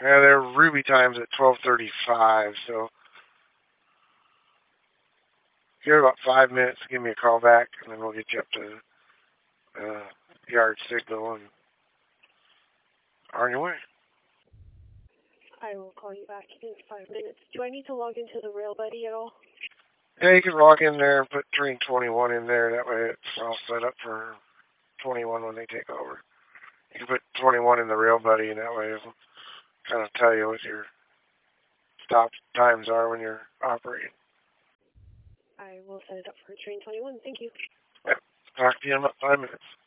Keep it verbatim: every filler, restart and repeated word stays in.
Yeah, their Ruby time's at twelve thirty-five, so give it about five minutes, give me a call back, and then we'll get you up to uh, yard signal and on your way. I will call you back in five minutes. Do I need to log into the Rail Buddy at all? Yeah, you can log in there and put train twenty-one in there. That way it's all set up for twenty-one when they take over. You can put twenty-one in the Rail Buddy, and that way it'll kind of tell you what your stop times are when you're operating. I will set it up for train twenty-one. Thank you. Yep. Talk to you in about five minutes.